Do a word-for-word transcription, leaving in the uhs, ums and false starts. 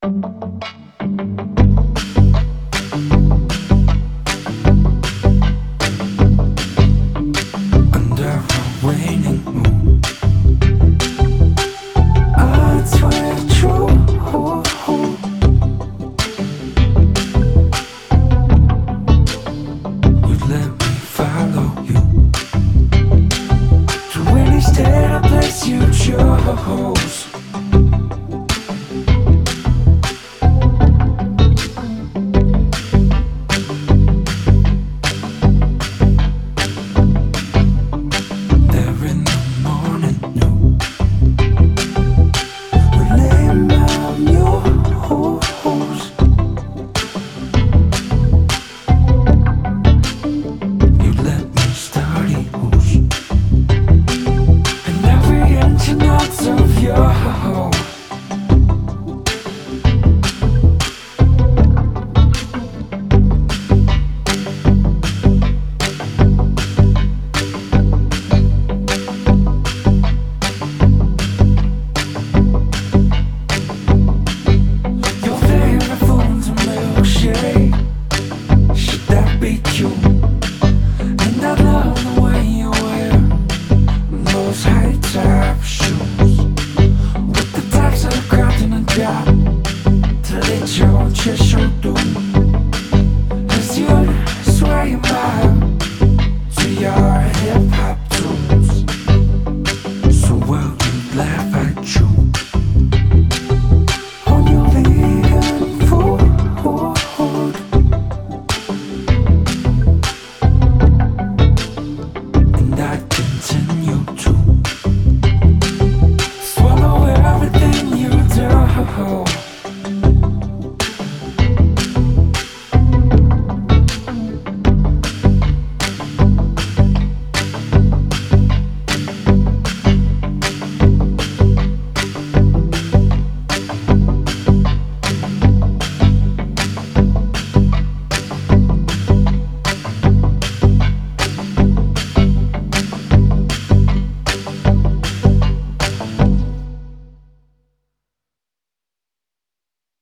Under a waning moon, I swear true. You'd let me follow you to any state or place you chose. There in the morning dew, we lay my mule.